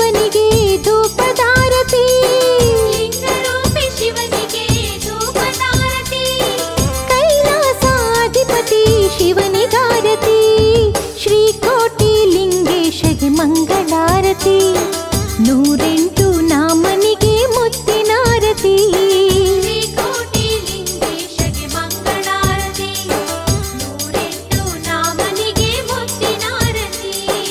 ಶಿವನಿಗೆ ಧೂಪದಾರತಿ ಲಿಂಗರೂಪಿ ಶಿವನಿಗೆ ಧೂಪದಾರತಿ ಕೈಲಾಸಾಧಿಪತಿ ಶಿವನಿಗಾರತಿ ಶ್ರೀಕೋಟಿ ಲಿಂಗೇಶಗೆ ಮಂಗಳಾರತಿ 108 ನಾಮನಿಗೆ ಮುತ್ತಿನಾರತಿ ಶ್ರೀಕೋಟಿ ಲಿಂಗೇಶಗೆ ಮಂಗಳಾರತಿ 108 ನಾಮನಿಗೆ ಮುತ್ತಿನಾರತಿ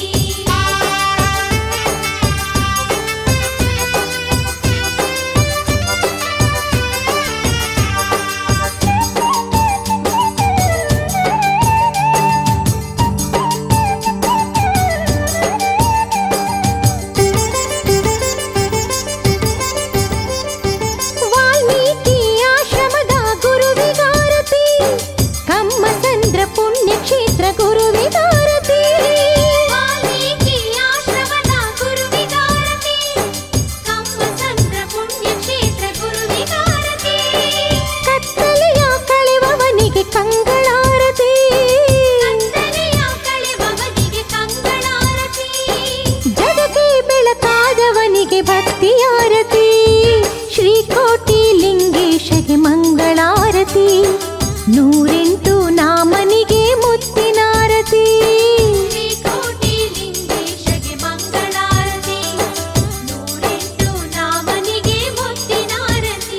ವಾಲ್ಮೀಕಿ ಆಶ್ರಮದ ಗುರುವಿಗಾರತಿ ಕಮ್ಮಸಂದ್ರ ಪುಣ್ಯಕ್ಷೇತ್ರ ಗುರುವಿಗಾರತಿ ವಾಲ್ಮೀಕಿ ಆಶ್ರಮದ ಗುರುವಿಗಾರತಿ ಕಮ್ಮಸಂದ್ರ ಪುಣ್ಯಕ್ಷೇತ್ರ ಗುರುವಿಗಾರತಿ ಕತ್ತಲೆಯ ಕಳೆವವನಿಗೆ ಕಂಗಳಾರತಿ ಕತ್ತಲೆಯ ಕಳೆವವನಿಗೆ ಕಂಗಳಾರತಿ ಜಗಕ್ಕೆ ಬೆಳಕಾದವನಿಗೆ ಭಕ್ತಿಯಾರತಿ ಶ್ರೀಕೋಟಿ ಲಿಂಗೇಶಗೆ ಮಂಗಳಾರತಿ 108 ನಾಮನಿಗೆ ಮುತ್ತಿನಾರತಿ ಶ್ರೀಕೋಟಿ ಲಿಂಗೇಶಗೆ ಮಂಗಳಾರತಿ 108 ನಾಮನಿಗೆ ಮುತ್ತಿನಾರತಿ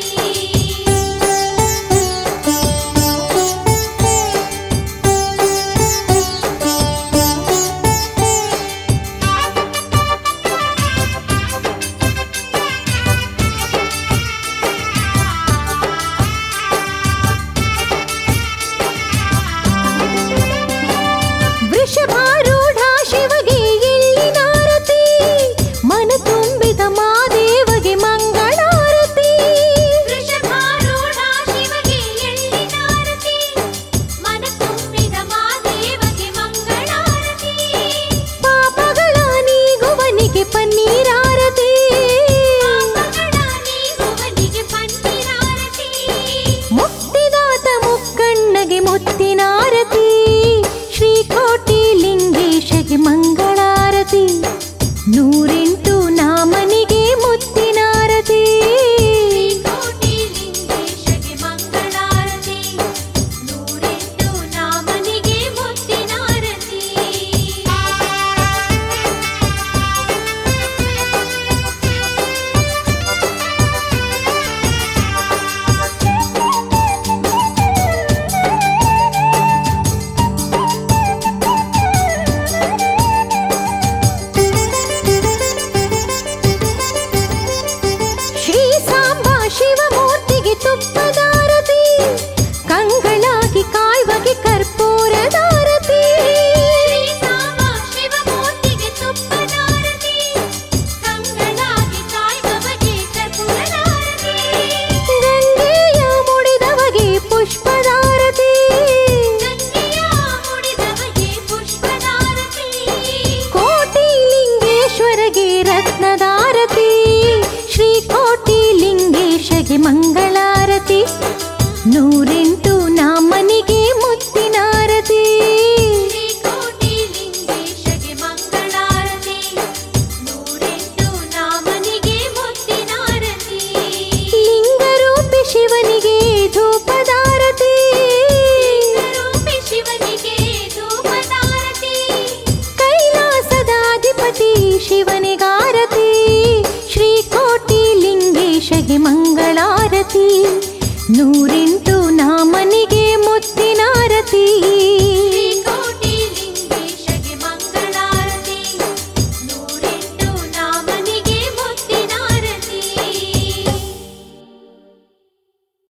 ವೃಷಭಾರೂಢ ಶಿವಗೆ ಎಳ್ಳಿನಾರತಿ ಮನ ತುಂಬಿದ ಮಾದೇವಗೆ ಮಂಗಳಾರತಿ ವೃಷಭಾರೂಢ ಶಿವಗೆ ಎಳ್ಳಿನಾರತಿ ಮನ ತುಂಬಿದ ಮಾದೇವಗೆ ಮಂಗಳಾರತಿ ಪಾಪಗಳ ನೀಗುವನಿಗೆ ಪನ್ನೀರಾರತಿ ಪಾಪಗಳ ನೀಗುವನಿಗೆ ಪನ್ನೀರಾರತಿ ಮುಕ್ತಿದಾತ ಮುಕ್ಕಣ್ಣಗೆ ಮುತ್ತಿನಾರತಿ ಶ್ರೀಕೋಟಿ ಲಿಂಗೇಶಗೆ ಮಂಗಳಾರತಿ 108 ನಾಮನಿಗೆ ಮುತ್ತಿನಾರತಿ ಶ್ರೀಕೋಟಿ ಲಿಂಗೇಶಗೆ ಮಂಗಳಾರತಿ 108 ನಾಮನಿಗೆ ಮುತ್ತಿನಾರತಿ ಶ್ರೀ ಸಾಂಬಾ ಶಿವಮೂರ್ತಿಗೆ ತುಪ್ಪದಾರತಿ ಕಂಗಳಾಗಿ ಕಾಯ್ವಗೆ ಕರ್ಪೂರದಾರತಿ ಶ್ರೀ ಸಾಂಬ ಶಿವಮೂರ್ತಿಗೆ ತುಪ್ಪದಾರತಿ ಕಂಗಳಾಗಿ ಕಾಯ್ವಗೆ ಕರ್ಪೂರದಾರತಿ ಗಂಗೆಯ ಮುಡಿದವಗೆ ಪುಷ್ಪದಾರತಿ ಗಂಗೆಯ ಮುಡಿದವಗೆ ಪುಷ್ಪದಾರತಿ ಕೋಟಿ ಲಿಂಗೇಶ್ವರಗೆ ರತ್ನದಾರತಿ